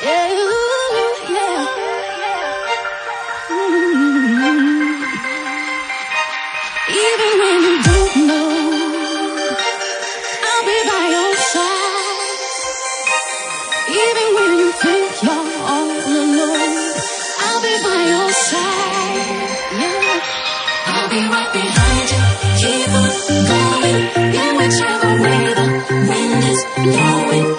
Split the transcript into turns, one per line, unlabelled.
Yeah, yeah. Mm. Even when you don't know, I'll be by your side. Even when you think you're all alone, I'll be by your side. Yeah, I'll be right behind you. Keep on going in whichever way the wind is blowing.